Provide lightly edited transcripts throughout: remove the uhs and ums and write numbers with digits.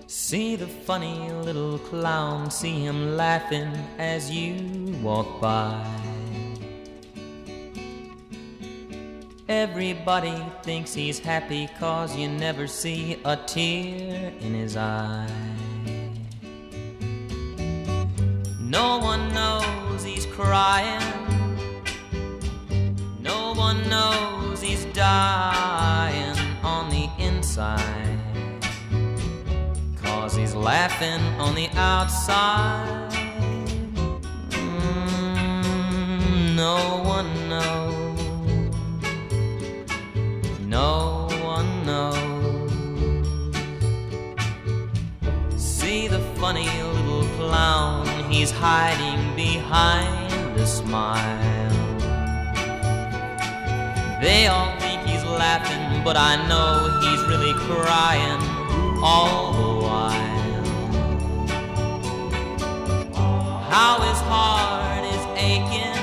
See the funny little clown, see him laughing as you walk by. Everybody thinks he's happy 'cause you never see a tear in his eye. No one knows he's crying, no one knows he's dying on the inside, 'cause he's laughing on the outside. No one knows, no one knows. See the funny little clown, he's hiding behind a smile. They all think he's laughing, but I know he's really crying all the while. How his heart is aching,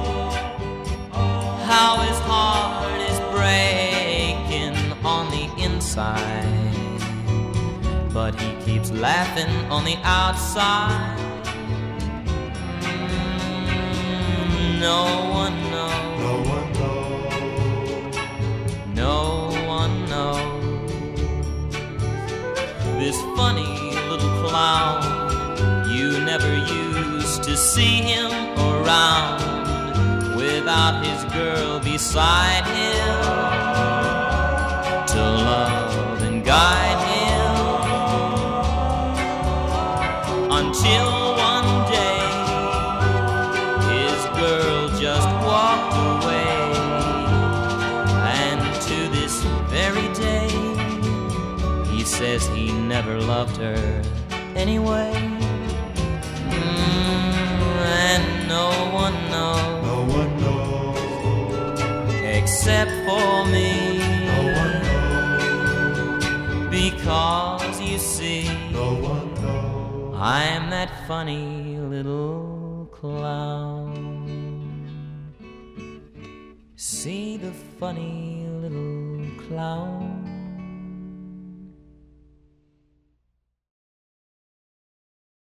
how his heart is breaking on the inside, but he keeps laughing on the outside. No one knows, no one knows, no one knows. This funny little clown, you never used to see him around without his girl beside him to love and guide him, until one day his girl just walked away, and to this very day he says he never loved her anyway. And no one knows, no one knows, except for me, no one knows, because you see, no one knows. I'm that funny little clown. See the funny little clown.